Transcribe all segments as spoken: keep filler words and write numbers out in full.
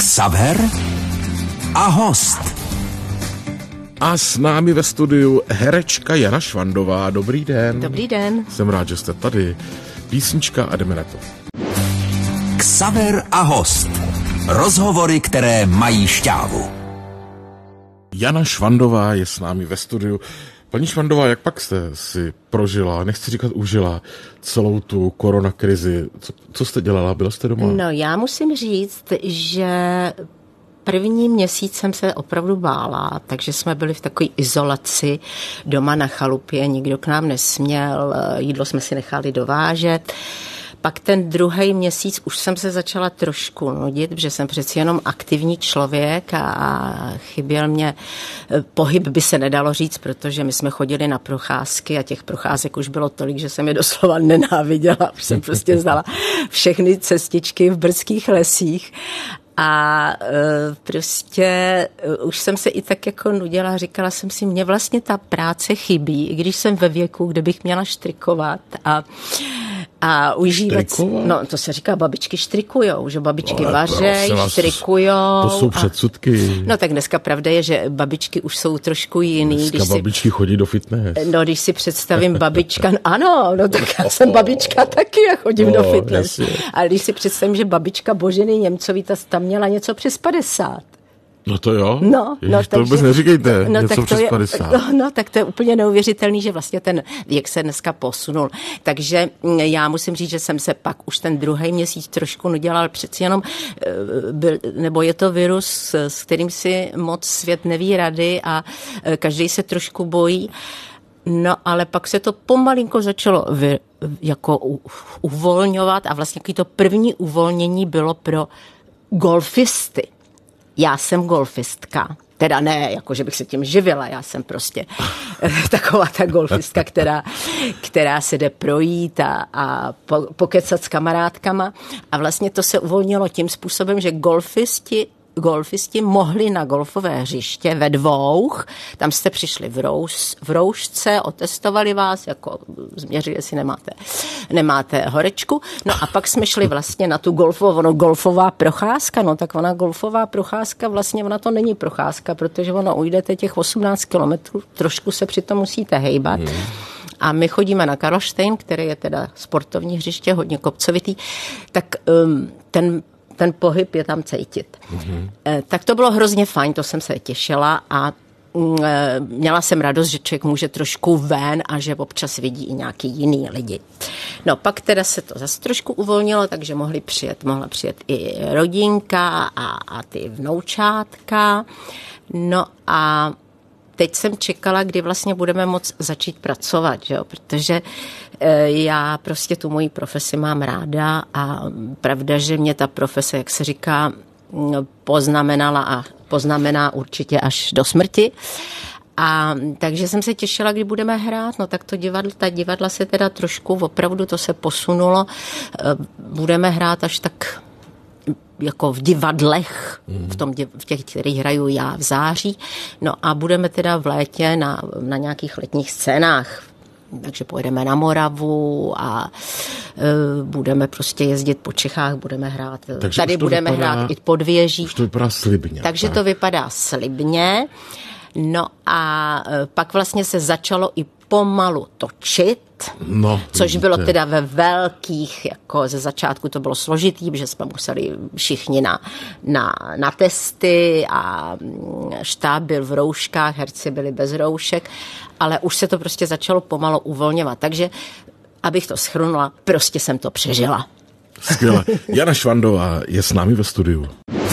Xaver a host. A s námi ve studiu herečka Jana Švandová. Dobrý den. Dobrý den. Jsem rád, že jste tady. Písnička a jdeme na to. Xaver a host. Rozhovory, které mají šťávu. Jana Švandová je s námi ve studiu. Paní Švandová, jak pak jste si prožila, nechci říkat užila, celou tu koronakrizi? Co, co jste dělala? Byla jste doma? No, já musím říct, že první měsíc jsem se opravdu bála, takže jsme byli v takové izolaci doma na chalupě, nikdo k nám nesměl, jídlo jsme si nechali dovážet. Pak ten druhý měsíc už jsem se začala trošku nudit, protože jsem přeci jenom aktivní člověk a chyběl mě pohyb, by se nedalo říct, protože my jsme chodili na procházky a těch procházek už bylo tolik, že jsem je doslova nenáviděla. Už jsem prostě znala všechny cestičky v brdských lesích. A e, prostě e, už jsem se i tak jako nudila, říkala jsem si, mně vlastně ta práce chybí, i když jsem ve věku, kde bych měla štrikovat a a užívat. Štrikovat? No, to se říká, babičky štrikujou, že babičky no, vařej, štrikujou. To jsou předsudky. A, no tak dneska pravda je, že babičky už jsou trošku jiný. Dneska když babičky si, chodí do fitness. No, když si představím babička, ano, no tak já jsem babička taky a chodím no, do fitness. Jasně. Ale když si představím, že babička Boženy Němcový, ta tam měla něco přes padesát. No to jo, no, Ježiš, no, to vůbec neříkejte, no, něco tak přes je, padesát. No, no, tak to je úplně neuvěřitelný, že vlastně ten věk se dneska posunul. Takže já musím říct, že jsem se pak už ten druhý měsíc trošku nudělal, přeci jenom, byl, nebo je to virus, s kterým si moc svět neví rady a každý se trošku bojí. No, ale pak se to pomalinko začalo vy, jako u, uvolňovat a vlastně to první uvolnění bylo pro golfisty. Já jsem golfistka, teda ne, jako že bych se tím živila, já jsem prostě taková ta golfistka, která, která se jde projít a, a po, pokecat s kamarádkama a vlastně to se uvolnilo tím způsobem, že golfisti golfisti mohli na golfové hřiště ve dvou, tam jste přišli v, rouš, v roušce, otestovali vás, jako změřili, jestli nemáte, nemáte horečku, no a pak jsme šli vlastně na tu golfovou, no golfová procházka, no tak ona golfová procházka, vlastně ona to není procházka, protože ono ujdete těch osmnáct kilometrů, trošku se přitom musíte hejbat. Hmm. A my chodíme na Karlštejn, který je teda sportovní hřiště, hodně kopcovitý, tak um, ten ten pohyb je tam cítit. Mm-hmm. E, tak to bylo hrozně fajn, to jsem se těšila a e, měla jsem radost, že člověk může trošku ven a že občas vidí i nějaký jiný lidi. No pak teda se to zase trošku uvolnilo, takže mohli přijet, mohla přijet i rodinka a, a ty vnoučátka. No a teď jsem čekala, kdy vlastně budeme moct začít pracovat, že jo? Protože e, já prostě tu moji profesi mám ráda a pravda, že mě ta profese, jak se říká, poznamenala a poznamená určitě až do smrti. A takže jsem se těšila, kdy budeme hrát, no tak to divadlo, ta divadla se teda trošku, opravdu to se posunulo, e, budeme hrát až tak jako v divadlech, mm. v, tom, v těch, kterých hraju já v září. No a budeme teda v létě na, na nějakých letních scénách. Takže pojedeme na Moravu a e, budeme prostě jezdit po Čechách, budeme hrát. Takže tady budeme vypadá, hrát i pod věží. Už to vypadá slibně. Takže tak. To vypadá slibně. No a e, pak vlastně se začalo i pomalu točit, no, což vidíte. Bylo teda ve velkých, jako ze začátku to bylo složitý, protože jsme museli všichni na, na, na testy a štáb byl v rouškách, herci byli bez roušek, ale už se to prostě začalo pomalu uvolňovat. Takže, abych to shrnula, prostě jsem to přežila. Skvěle. Jana Švandová je s námi ve studiu.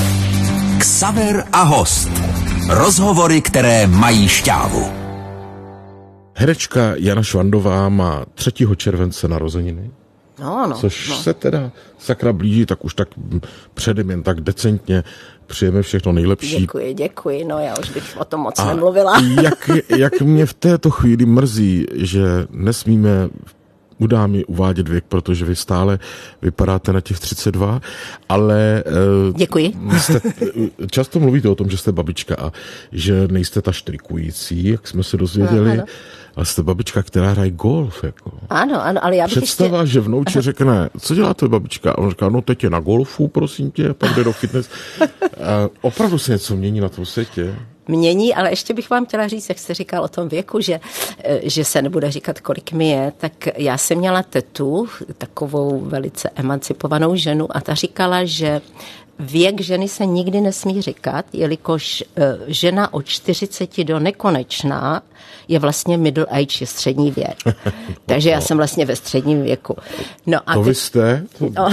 Xaver a host. Rozhovory, které mají šťávu. Herečka Jana Švandová má třetího července narozeniny, no, no, což no. se teda sakra blíží, tak už tak předem jen tak decentně přijeme všechno nejlepší. Děkuji, děkuji, no já už bych o tom moc A nemluvila. jak, jak mě v této chvíli mrzí, že nesmíme udá mi uvádět věk, protože vy stále vypadáte na těch třicet dva, ale... Děkuji. Jste, často mluvíte o tom, že jste babička a že nejste ta štrikující, jak jsme se dozvěděli, ano, ano. Ale jste babička, která hraje golf. Jako. Ano, ano, ale já bych Představa, ještě... že vnouče řekne, co dělá tvoje babička? A on říká, no teď je na golfu, prosím tě, pak jde do fitness. A opravdu se něco mění na tom světě? Mění, ale ještě bych vám chtěla říct, jak jste říkal o tom věku, že, že se nebude říkat, kolik mi je, tak já jsem měla tetu, takovou velice emancipovanou ženu a ta říkala, že věk ženy se nikdy nesmí říkat, jelikož žena od čtyřiceti do nekonečná je vlastně middle age, je střední věk. Takže já jsem vlastně ve středním věku. No a to teď... vy jste? To, no.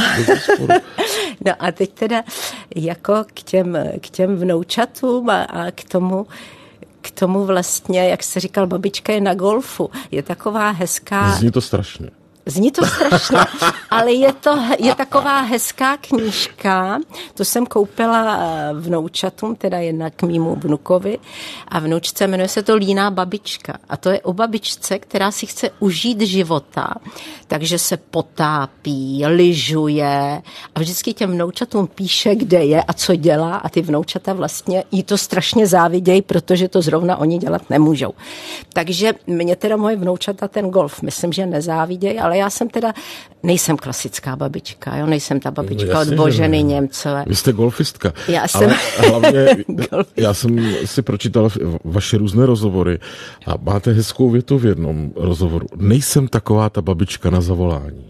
No a teď teda jako k těm, k těm vnoučatům a, a k tomu, k tomu vlastně, jak jste říkal, babička je na golfu. Je taková hezká... Zní to strašně. Zní to strašně, ale je to je taková hezká knížka, to jsem koupila vnoučatům, teda jednak k mýmu vnukovi a vnučce, jmenuje se to Líná babička a to je o babičce, která si chce užít života, takže se potápí, lyžuje a vždycky těm vnoučatům píše, kde je a co dělá a ty vnoučata vlastně jí to strašně závidějí, protože to zrovna oni dělat nemůžou. Takže mě teda moje vnoučata ten golf, myslím, že nezávidějí, ale já jsem teda, nejsem klasická babička, jo, nejsem ta babička no, od Boženy Němcové. Vy jste golfistka. Já jsem ale hlavně, já jsem si pročítal vaše různé rozhovory a máte hezkou větu v jednom rozhovoru. Nejsem taková ta babička na zavolání.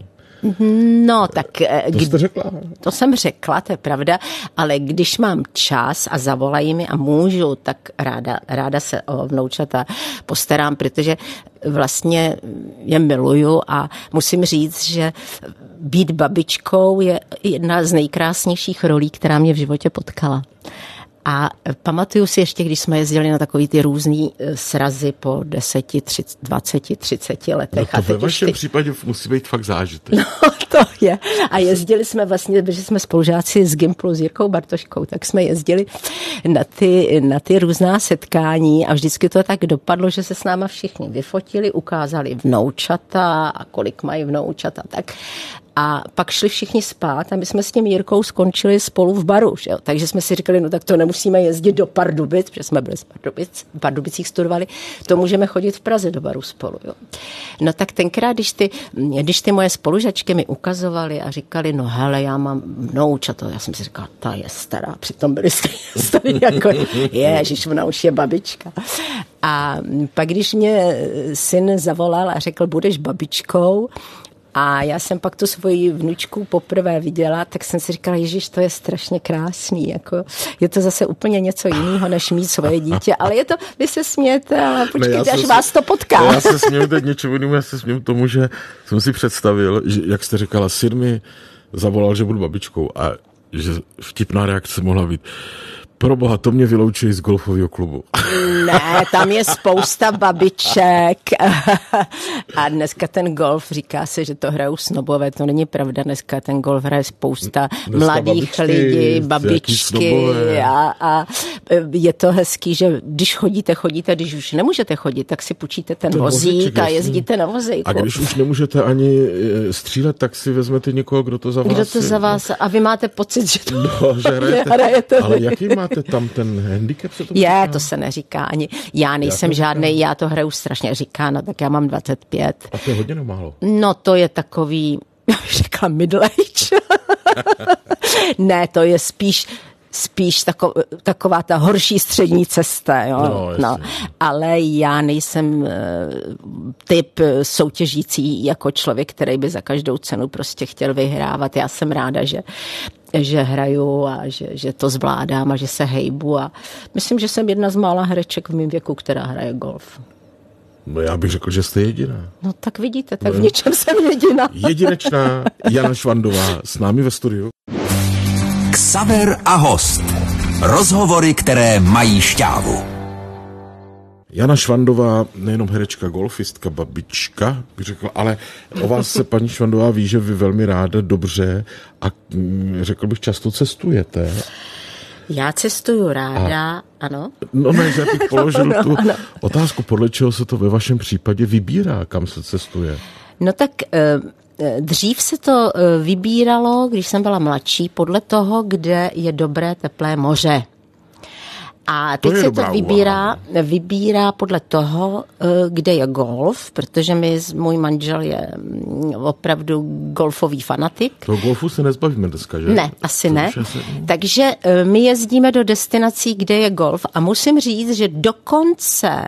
No, tak... To jste řekla? To jsem řekla, to je pravda, ale když mám čas a zavolají mi a můžu, tak ráda, ráda se o vnoučata postarám, protože vlastně je miluju a musím říct, že být babičkou je jedna z nejkrásnějších rolí, která mě v životě potkala. A pamatuju si ještě, když jsme jezdili na takový ty různý srazy po deseti, dvaceti, třiceti letech. No to a teď ve vašem ty... případě musí být fakt zážitek. No to je. A jezdili jsme vlastně, protože jsme spolužáci s Gimplu, s Jirkou Bartoškou, tak jsme jezdili na ty, na ty různá setkání a vždycky to tak dopadlo, že se s náma všichni vyfotili, ukázali vnoučata a kolik mají vnoučata, tak. A pak šli všichni spát a my jsme s tím Jirkou skončili spolu v baru. Že jo? Takže jsme si říkali, no tak to nemusíme jezdit do Pardubic, protože jsme byli v Pardubic, v Pardubicích studovali, to můžeme chodit v Praze do baru spolu. Jo? No tak tenkrát, když ty, když ty moje spolužačky mi ukazovaly a říkali, no hele, já mám vnoučata, já jsem si říkala, ta je stará, přitom byli starý jako, ježiš, ona už je babička. A pak, když mě syn zavolal a řekl, budeš babičkou, a já jsem pak tu svoji vnučku poprvé viděla, tak jsem si říkala, ježiš, to je strašně krásný. Jako, je to zase úplně něco jiného, než mít svoje dítě. Ale je to, vy se smějete, ale počkejte, ne, až se, vás to potká. Ne, já se směju teď něčemu jinému, já se směju tomu, že jsem si představil, že, jak jste říkala, syn mi zavolal, že budu babičkou a že vtipná reakce mohla být. Proboha, to mě vyloučí z golfového klubu. Ne, tam je spousta babiček a dneska ten golf, říká se, že to hrajou snobové, to není pravda, dneska ten golf hraje spousta dneska mladých babičky, lidí, babičky a, a je to hezký, že když chodíte, chodíte, když už nemůžete chodit, tak si půjčíte ten, ten vozík a jezdíte na vozíku. A když už nemůžete ani střílet, tak si vezmete někoho, kdo to za vás... Kdo to za vás, a vy máte pocit, že to no, že hrajete, hrajete. Ale jaký máte tam ten handicap? Se to je, říká? To se neříká ani. Já nejsem žádnej, já to hraju strašně říkáno, tak já mám dvacet pět. A to je hodně málo. No to je takový, já bych řekla middle age. Ne, to je spíš spíš tako, taková ta horší střední cesta, jo. No, no, ale já nejsem uh, typ soutěžící jako člověk, který by za každou cenu prostě chtěl vyhrávat. Já jsem ráda, že že hraju a že, že to zvládám a že se hejbu a myslím, že jsem jedna z mála hereček v mém věku, která hraje golf. No já bych řekl, že jste jediná. No tak vidíte, tak no. V něčem jsem jediná. Jedinečná Jana Švandová s námi ve studiu. Xaver a host. Rozhovory, které mají šťávu. Jana Švandová, nejenom herečka, golfistka, babička, bych řekl, ale o vás se paní Švandová ví, že vy velmi ráda, dobře a řekl bych často cestujete. Já cestuju ráda, a, ano. No ne, že bych položil no, tu ano. otázku, podle čeho se to ve vašem případě vybírá, kam se cestuje. No tak dřív se to vybíralo, když jsem byla mladší, podle toho, kde je dobré teplé moře. A teď to se to vybírá, vybírá podle toho, kde je golf, protože my, můj manžel je opravdu golfový fanatik. To golfu se nezbavíme dneska, že? Ne, asi to ne. Se... Takže my jezdíme do destinací, kde je golf a musím říct, že dokonce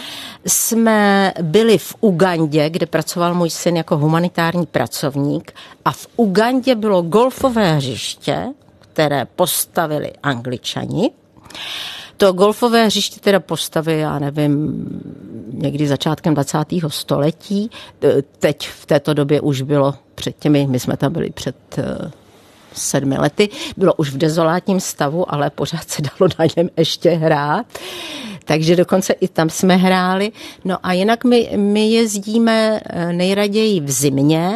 jsme byli v Ugandě, kde pracoval můj syn jako humanitární pracovník a v Ugandě bylo golfové hřiště, které postavili Angličani. To golfové hřiště teda postavili, já nevím, někdy začátkem dvacátého století. Teď v této době už bylo před těmi, my jsme tam byli před uh, sedmi lety, bylo už v dezolátním stavu, ale pořád se dalo na něm ještě hrát. Takže dokonce i tam jsme hráli. No a jinak my, my jezdíme nejraději v zimě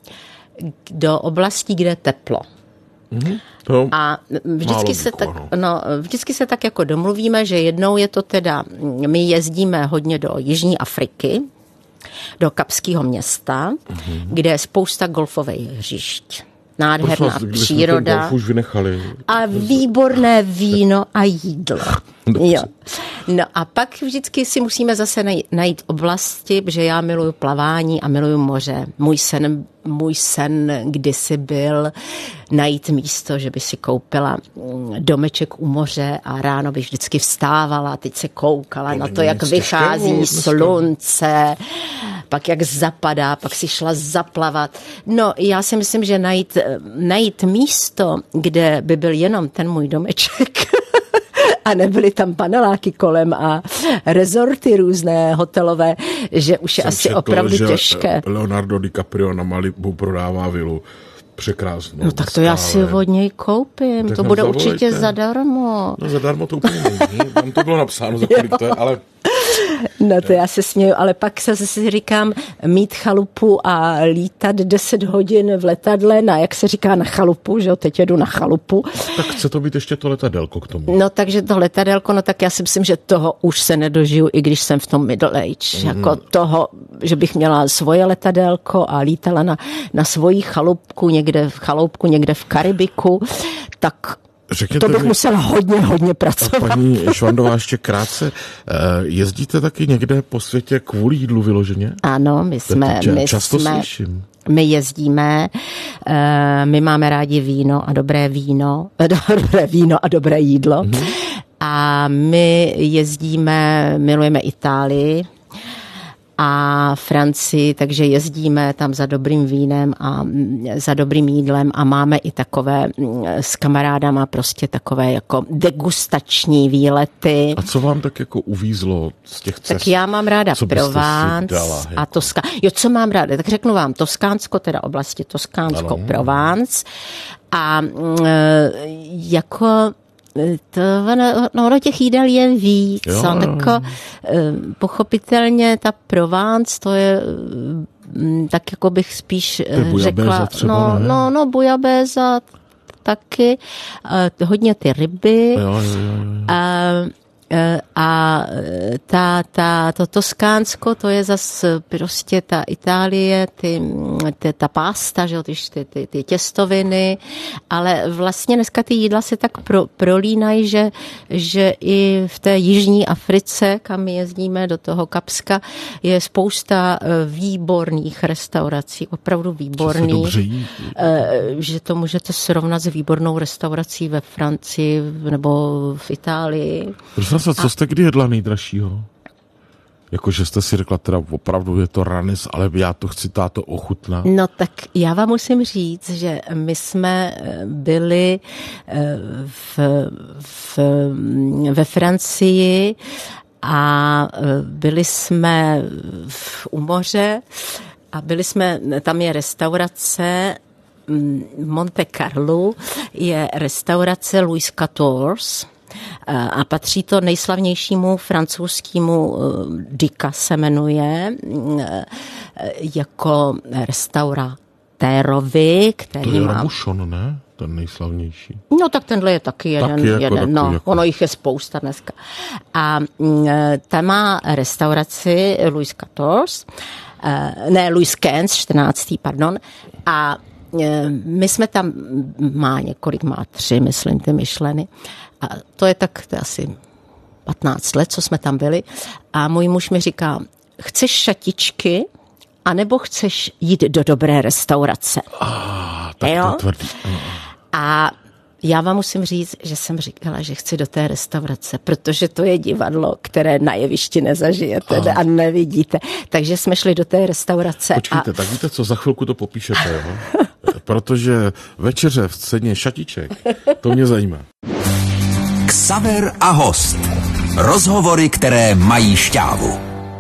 do oblastí, kde je teplo. Mm-hmm. To a vždycky se, tak, no, vždycky se tak jako domluvíme, že jednou je to teda, my jezdíme hodně do Jižní Afriky, do Kapského města, mm-hmm. kde je spousta golfových hřišť. Nádherná vás, příroda. Už vynechali. A výborné víno a jídlo. Jo. No a pak vždycky si musíme zase najít, najít oblasti, protože já miluju plavání a miluju moře. Můj sen, můj sen kdysi byl najít místo, že by si koupila domeček u moře a ráno bych vždycky vstávala, teď se koukala to na to, jak vychází slunce, pak jak zapadá, pak si šla zaplavat. No já si myslím, že najít, najít místo, kde by byl jenom ten můj domeček, a nebyly tam paneláky kolem a rezorty různé hotelové, že už je Jsem asi četl, opravdu že těžké. Leonardo DiCaprio na Malibu prodává vilu. Překrásnou. No tak to já si od něj koupím. Tak to bude zavolejte. Určitě zadarmo. No zadarmo to úplně není. Tam to bylo napsáno, za kolik to je, ale... No to já se směju, ale pak se si říkám mít chalupu a lítat deset hodin v letadle, na, jak se říká, na chalupu, že jo, teď jedu na chalupu. Tak chce to být ještě to letadélko k tomu. No takže to letadélko, no tak já si myslím, že toho už se nedožiju, i když jsem v tom middle age. Mm. Jako toho, že bych měla svoje letadélko a lítala na, na svoji chalupku někde, v chaloupku někde v Karibiku, tak... Řekněte to bych mi, musela hodně, hodně pracovat. Paní Švandová, ještě krátce, jezdíte taky někde po světě kvůli jídlu vyloženě? Ano, my jsme... My často jsme, slyším. My jezdíme, my máme rádi víno a dobré víno, dobré víno a dobré jídlo. Mm-hmm. A my jezdíme, milujeme Itálii a Francii, takže jezdíme tam za dobrým vínem a za dobrým jídlem a máme i takové s kamarádama prostě takové jako degustační výlety. A co vám tak jako uvízlo z těch cest? Tak já mám ráda Provence a Toskánsko. Jo, co mám ráda? Tak řeknu vám Toskánsko, teda oblasti Toskánsko, ano. Provence a jako to, no, no, těch jídel je víc. Jako, pochopitelně ta Provence, to je tak jako bych spíš řekla, třeba, no, no, no, bujabéza taky, hodně ty ryby. Jo, jo, jo. A, a ta, ta, to Toskánsko, to je zase prostě ta Itálie, ty, ty, ta pasta, že, ty, ty, ty těstoviny, ale vlastně dneska ty jídla se tak pro, prolínají, že, že i v té jižní Africe, kam jezdíme do toho Kapska, je spousta výborných restaurací, opravdu výborných, že to můžete srovnat s výbornou restaurací ve Francii nebo v Itálii. A co jste kdy jedla nejdražšího? Jakože jste si řekla, teda opravdu je to ranis, ale já to chci táto ochutnat. No tak já vám musím říct, že my jsme byli v, v, ve Francii a byli jsme v, u moře a byli jsme, tam je restaurace Monte Carlo, je restaurace Louis quatorze, a patří to nejslavnějšímu francouzskému Dika se jmenuje, jako restauratérovi, který to je má... Rabušon, ne? ten nejslavnější. No tak tenhle je taky jeden. Taky jako, jeden taky no, jako. Ono jich je spousta dneska. A ten má restauraci Louis čtrnáctý, ne, Louis quinze, čtrnáctý, pardon. A my jsme tam, má několik, má tři, myslím, ty myšleny. A to je tak, to je asi patnáct let, co jsme tam byli. A můj muž mi říká, chceš šatičky, anebo chceš jít do dobré restaurace? Ah, tak to je tvrdý. A já vám musím říct, že jsem říkala, že chci do té restaurace, protože to je divadlo, které na jevišti nezažijete ah. a nevidíte. Takže jsme šli do té restaurace. Počkejte, a... tak víte co, za chvilku to popíšete, jo? Protože večeře v ceně šatiček, to mě zajímá. Xaver a host. Rozhovory, které mají šťávu.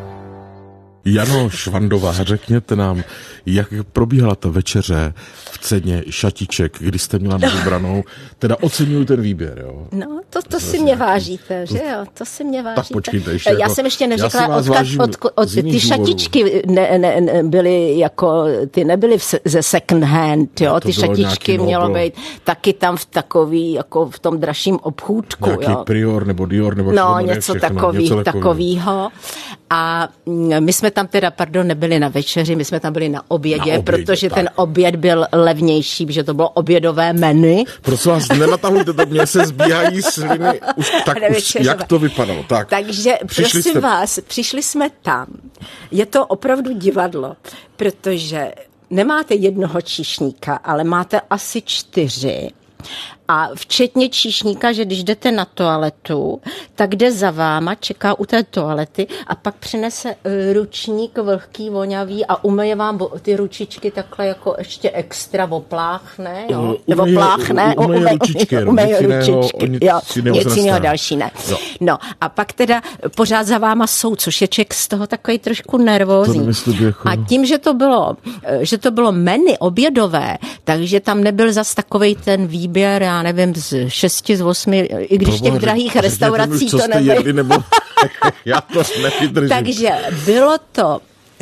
Jano Švandová, řekněte nám, jak probíhala ta večeře v ceně šatiček, kdy jste měla na vybranou, teda oceňuju ten výběr, jo? No, to, to si mě vážíte, že jo, to si mě vážíte. Tak počkejte ještě. Já jako, jsem ještě neřekla, já odkud, odkud, od, ty šatičky ne, ne, ne, byly jako, ty nebyly v, ze second hand, jo, ty šatičky mělo být taky tam v takový, jako v tom dražším obchůdku, nějaký jo. Prior nebo Dior nebo no, něco, něco, takový, něco takovýho. A my jsme tam teda, pardon, nebyli na večeři, my jsme tam byli na obědě, na obědě protože tak. Ten oběd byl levnější, protože to bylo obědové menu. Prosím vás, nenatahujte, tak mě se zbíhají sliny. Už, tak už, jak to vypadalo? Tak. Takže přišli prosím jste... vás, přišli jsme tam. Je to opravdu divadlo, protože nemáte jednoho číšníka, ale máte asi čtyři. A včetně číšníka, že když jdete na toaletu, tak jde za váma, čeká u té toalety a pak přinese ručník vlhký, voňavý a umeje vám ty ručičky takhle jako ještě extra opláchne, jo? Nebo pláchne, umeje, umeje ručičky, umeje ručičky, nic, jo, nic jiného další ne. Jo. No a pak teda pořád za váma jsou, což je člověk z toho takový trošku nervózní. Jako... A tím, že to bylo, že to bylo menu obědové, takže tam nebyl zas takovej ten výběr, já nevím, z šesti, z osmi, i když Proboha, těch drahých restaurací to nebylo. Nebo... Já to nevydržím. Takže bylo to...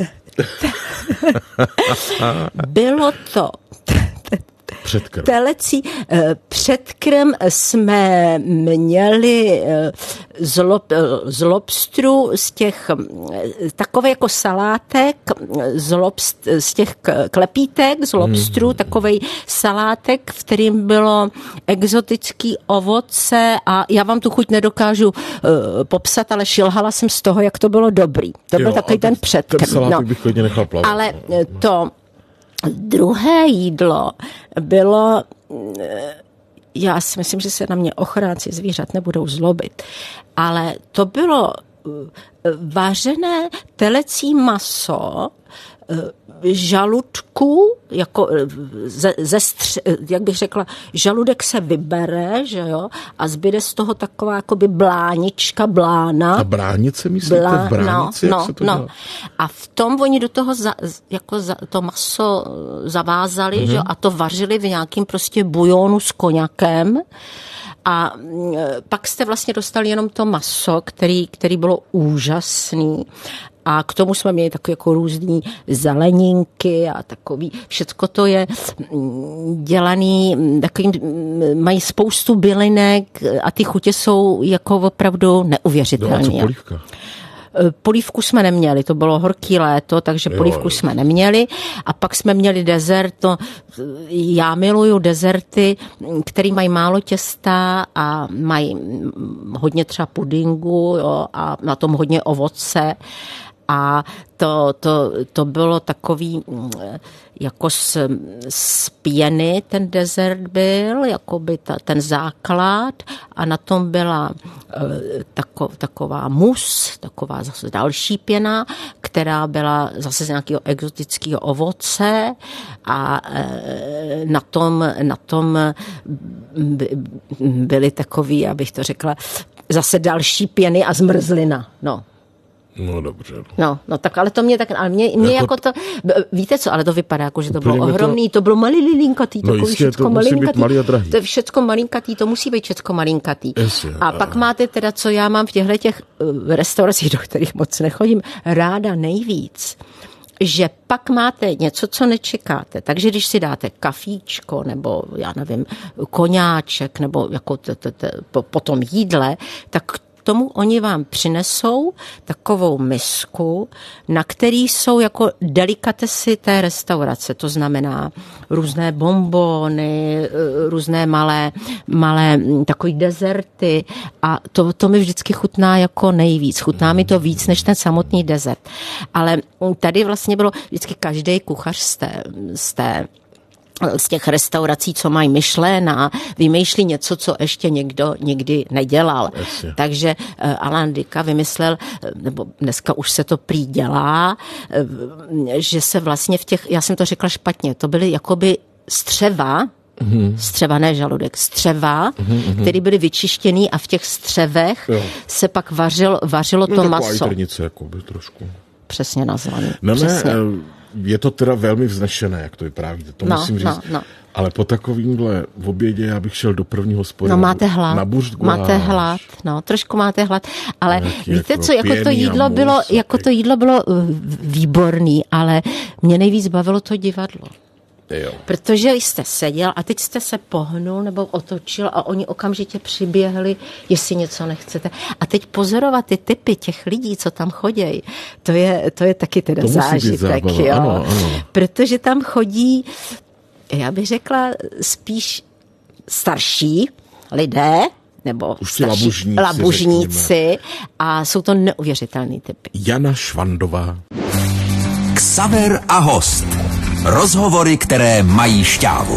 bylo to... Předkrm. Telecí předkrm jsme měli z, lob, z lobstru, z těch takové jako salátek, z, lobst, z těch klepítek, z lobstru, mm. takovej salátek, v kterým bylo exotický ovoce a já vám tu chuť nedokážu uh, popsat, ale šilhala jsem z toho, jak to bylo dobrý. To jo, byl takový ten předkrm. Ten salátek no. bych klidně nechal plavat. Ale to druhé jídlo bylo, já si myslím, že se na mě ochránci zvířat nebudou zlobit, ale to bylo vařené telecí maso, žaludku, jako ze, ze stř, jak bych řekla, žaludek se vybere, že jo, a zbyde z toho taková jakoby blánička, blána. A bránice myslíte? Blá, v bránici, no, jak se to no. dělá? A v tom oni do toho za, jako za, to maso zavázali, mm-hmm. že jo, a to vařili v nějakým prostě bujonu s koňakem. A pak jste vlastně dostali jenom to maso, který, který bylo úžasný. A k tomu jsme měli takové jako různý zeleninky a takový, všecko to je dělaný, takovým, mají spoustu bylinek a ty chutě jsou jako opravdu neuvěřitelné. No a co polívka? Polívku jsme neměli, to bylo horký léto, takže jo, polívku jo. jsme neměli. A pak jsme měli dezert, to, já miluju dezerty, který mají málo těsta a mají hodně třeba pudingu, jo, a na tom hodně ovoce. A to, to, to bylo takový, jako z, z pěny ten dezert byl, jako by ta, ten základ a na tom byla tako, taková mus, taková zase další pěna, která byla zase z nějakého exotického ovoce a na tom, na tom byly takový, abych to řekla, zase další pěny a zmrzlina, no. No dobře. No, no tak ale to mě tak, ale mě, mě jako, jako to, víte co, ale to vypadá jako, že to bylo ohromný, to, to bylo malý lilinkatý, no takový jistě, všecko to malinkatý, malý a drahý. To je všecko malinkatý, to musí být všecko malinkatý. Jasně, a, a pak máte teda, co já mám v těchto těch restauracích, do kterých moc nechodím, ráda nejvíc, že pak máte něco, co nečekáte. Takže když si dáte kafíčko nebo, já nevím, koňáček nebo jako t, t, t, po, po tom jídle, tak tomu oni vám přinesou takovou misku, na který jsou jako delikatesy té restaurace. To znamená různé bonbony, různé malé, malé takový dezerty a to, to mi vždycky chutná jako nejvíc. Chutná mi to víc než ten samotný dezert. Ale tady vlastně bylo vždycky každý kuchař z té, z té z těch restaurací, co mají myšlena, vymýšlí něco, co ještě někdo nikdy nedělal. Jasně. Takže Alain Dika vymyslel, nebo dneska už se to prý dělá, že se vlastně v těch, já jsem to řekla špatně, to byly jakoby střeva, Mm-hmm. střeva, ne žaludek, střeva, mm-hmm. které byly vyčištěný a v těch střevech jo. se pak vařil, vařilo no, to maso. No taková jakoby trošku. Přesně nazvaný. No Přesně. ne, je to teda velmi vznešené, jak to vyprávíte, to no, musím říct. No, no. Ale po takovýmhle v obědě já bych šel do prvního hospody. No máte hlad, na buřtguláš. máte hlad, no trošku máte hlad, ale Jaký víte jako co, jako to jídlo bylo, jako to jídlo bylo výborný, ale mě nejvíc bavilo to divadlo. Jo. Protože jste seděl a teď jste se pohnul nebo otočil a oni okamžitě přiběhli, jestli něco nechcete. A teď pozorovat ty typy těch lidí, co tam chodějí, to je, to je taky teda zážitek. Jo? Ano, ano. Protože tam chodí, já bych řekla, spíš starší lidé, nebo už starší, labužníci, labužníci a jsou to neuvěřitelný typy. Jana Švandová. Xaver a host. Rozhovory, které mají šťávu.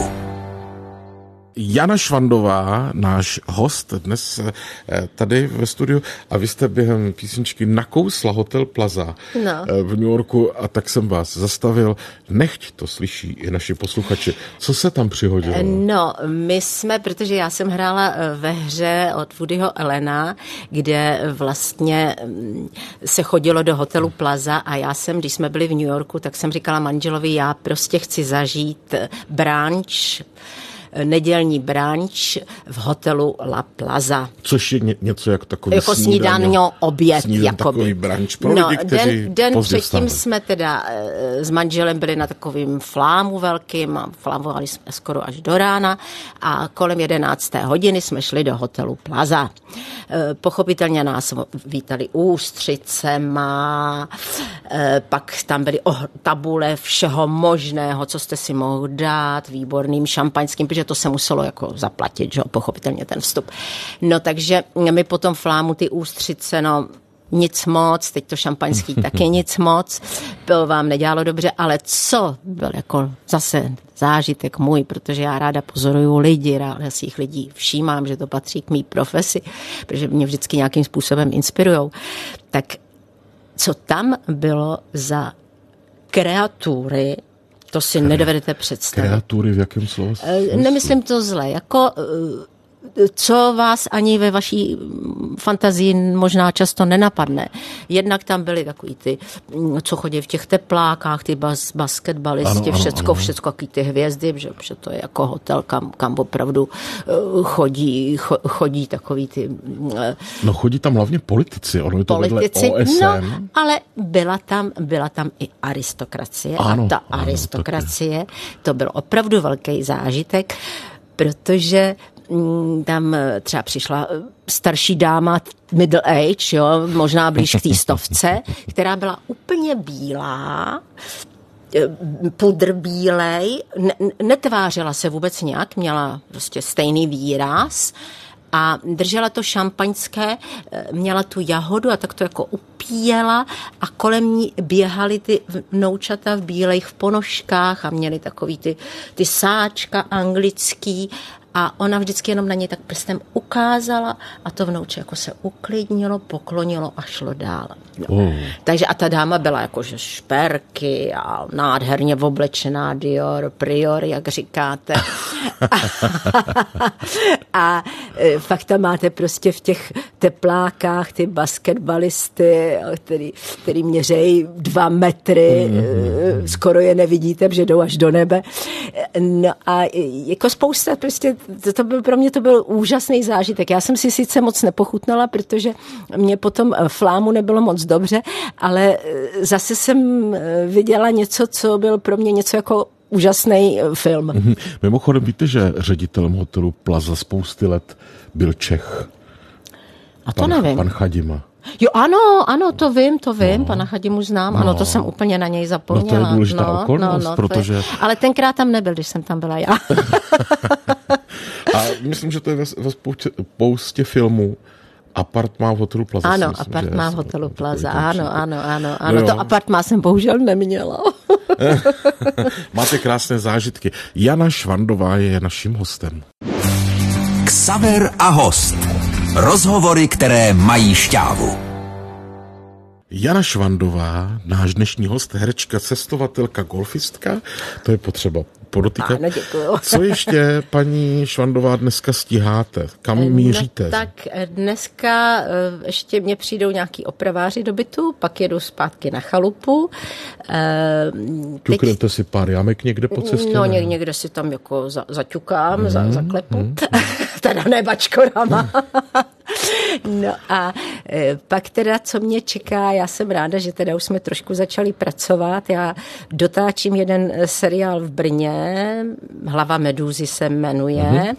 Jana Švandová, náš host dnes tady ve studiu a vy jste během písničky nakousla Hotel Plaza no. v New Yorku a tak jsem vás zastavil. Nechť to slyší i naši posluchači. Co se tam přihodilo? No, my jsme, protože já jsem hrála ve hře od Woodyho Allena, kde vlastně se chodilo do Hotelu Plaza a já jsem, když jsme byli v New Yorku, tak jsem říkala manželovi, já prostě chci zažít brunch, nedělní brunch v hotelu La Plaza. Což je ně, něco jako takový jako snídaňo oběd. Snídaň takový brunch pro no, lidi, kteří Den, den předtím vstávali. jsme teda s manželem byli na takovým flámu velkým a flámovali jsme skoro až do rána a kolem jedenácté hodiny jsme šli do hotelu Plaza. Pochopitelně nás vítali ústřicema, pak tam byly tabule všeho možného, co jste si mohli dát, výborným šampaňským, protože to se muselo jako zaplatit, že? Pochopitelně ten vstup. No takže my potom flámu ty ústřice, no nic moc, teď to šampaňský taky nic moc, bylo vám nedělalo dobře, ale co byl jako zase zážitek můj, protože já ráda pozoruju lidi, ráda si jich lidí všímám, že to patří k mý profesi, protože mě vždycky nějakým způsobem inspirujou. Tak co tam bylo za kreatury, to si Kre- nedovedete představit. Kreatury v jakém slovu? Nemyslím to zle, jako co vás ani ve vaší fantazii možná často nenapadne. Jednak tam byly takový ty, co chodí v těch teplákách, ty bas, basketbalisti, ano, všecko, ano, ano. všecko, jaký ty hvězdy, že, že to je jako hotel, kam, kam opravdu chodí, chodí takový ty... No chodí tam hlavně politici, ono je to politici, vedle O S N. No, ale byla tam, byla tam i aristokracie ano, a ta ano, aristokracie, taky. To byl opravdu velký zážitek, protože tam třeba přišla starší dáma middle age, jo, možná blíž k té stovce, která byla úplně bílá, pudr bílej, ne, netvářila se vůbec nějak, měla prostě stejný výraz a držela to šampaňské, měla tu jahodu a tak to jako upíjela a kolem ní běhaly ty vnoučata v bílejch v ponožkách a měly takový ty, ty sáčka anglický a ona vždycky jenom na ně tak prstem ukázala a to vnouče jako se uklidnilo, poklonilo a šlo dál. No. Oh. Takže a ta dáma byla jakože šperky a nádherně oblečená Dior, Prior, jak říkáte. a, a fakt tam máte prostě v těch teplákách, ty basketbalisty, který, který měřejí dva metry, mm-hmm. skoro je nevidíte, protože jdou až do nebe. No a jako spousta, prostě to, to byl, pro mě to byl úžasný zážitek. Já jsem si sice moc nepochutnala, protože mě potom flámu nebylo moc dobře, ale zase jsem viděla něco, co byl pro mě něco jako úžasný film. Mm-hmm. Mimochodem víte, že ředitelem hotelu Plaza spousty let byl Čech. A to pan, nevím. Pan Chadima. Jo, ano, ano, to vím, to vím, no. Pana Chadimu znám, no. Ano, to jsem úplně na něj zapomněla. No to je důležitá no, okolnost, no, no, protože... Je... Ale tenkrát tam nebyl, když jsem tam byla já. A myslím, že to je ve, ve spoustě, spoustě filmů. Apartmá v hotelu Plaza. Ano, myslím, apartmá v hotelu Plaza, ano, ano, ano, ano. No to apartmá jsem bohužel neměla. Máte krásné zážitky. Jana Švandová je naším hostem. Xaver a host. Rozhovory, které mají šťávu. Jana Švandová, náš dnešní host, herečka, cestovatelka, golfistka, to je potřeba podotýkat. Ano, děkuju. Co ještě, paní Švandová, dneska stíháte? Kam míříte? No, tak dneska ještě mě přijdou nějaký opraváři do bytu, pak jedu zpátky na chalupu. Ťuknete si pár jamek někde po cestě? No, ně, někde si tam jako za, zaťukám, mm, za, zaklepu. Mm. Teda ne bačkorama. No a e, pak teda, co mě čeká, já jsem ráda, že teda už jsme trošku začali pracovat. Já dotáčím jeden seriál v Brně, Hlava medúzy se jmenuje. Mm-hmm.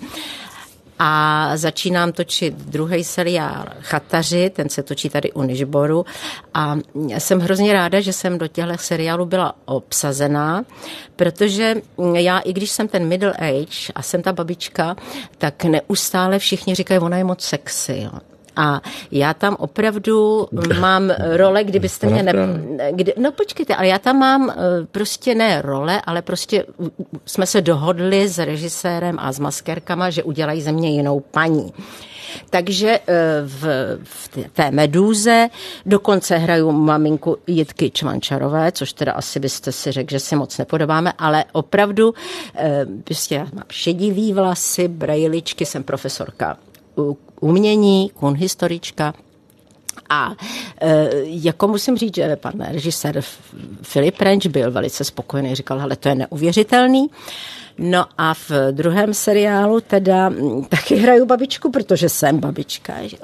A začínám točit druhý seriál Chataři, ten se točí tady u Nižboru. A jsem hrozně ráda, že jsem do těchto seriálů byla obsazená, protože já, i když jsem ten middle age a jsem ta babička, tak neustále všichni říkají, ona je moc sexy. Jo. A já tam opravdu mám role, kdybyste mě ne... Kdy, no počkejte, ale já tam mám prostě ne role, ale prostě jsme se dohodli s režisérem a s maskérkama, že udělají ze mě jinou paní. Takže v, v té Medúze dokonce hraju maminku Jitky Čvančarové, což teda asi byste si řekl, že si moc nepodobáme, ale opravdu prostě já mám šedivý vlasy, brejličky, jsem profesorka umění, kunhistorička. A e, jako musím říct, že pan režisér Filip Renč byl velice spokojený, říkal, hele, to je neuvěřitelný. No a v druhém seriálu teda taky hraju babičku, protože jsem babička. Že?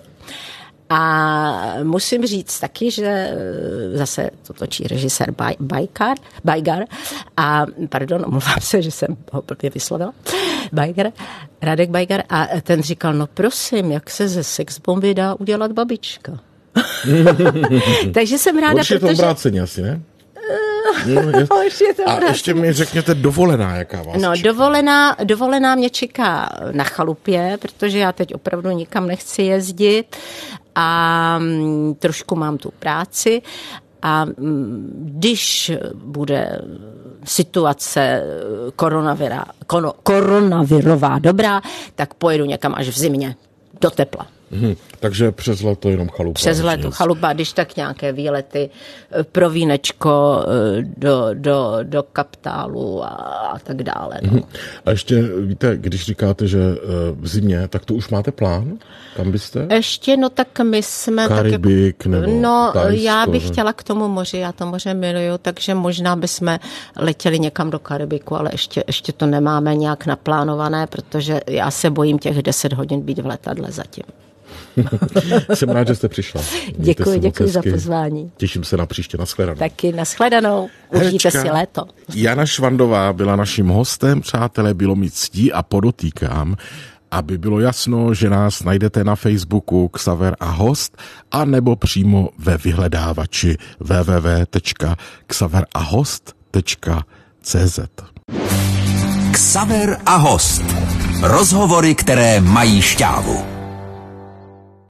A musím říct taky, že zase to točí režisér Baj, Bajkar, Bajgar a pardon, omlouvám se, že jsem ho blbě vyslovila, Bajgar, Radek Bajgar a ten říkal, no prosím, jak se ze sexbomby dá udělat babička. Takže jsem ráda, Určitě protože... to obráceně asi, ne? No, je... A ještě mi řekněte dovolená, jaká vás No, čeká. dovolená, dovolená mě čeká na chalupě, protože já teď opravdu nikam nechci jezdit a m, trošku mám tu práci a m, když bude situace koronavira, kono, koronavirová dobrá, tak pojedu někam až v zimě do tepla. Hmm, takže přes leto jenom chalupa. Přes leto chalupa, když tak nějaké výlety pro vínečko do, do, do Kaptálu a, a tak dále. No. Hmm. A ještě víte, když říkáte, že v zimě, tak to už máte plán? Kam byste? Ještě, no tak my jsme... Karibik tak nebo No, Tajsko, já bych ne? chtěla k tomu moři, já to moře miluju, takže možná bychom letěli někam do Karibiku, ale ještě, ještě to nemáme nějak naplánované, protože já se bojím těch deset hodin být v letadle zatím. Jsem rád, že jste přišla. Mějte Děkuji, děkuji za pozvání. Těším se na příště, nashledanou. Taky nashledanou, užijte si léto. Jana Švandová byla naším hostem, přátelé, bylo mi ctí a podotýkám, aby bylo jasno, že nás najdete na Facebooku Xaver a host, a nebo přímo ve vyhledávači w w w tečka xaver a host tečka c z. Xaver a host. Rozhovory, které mají šťávu.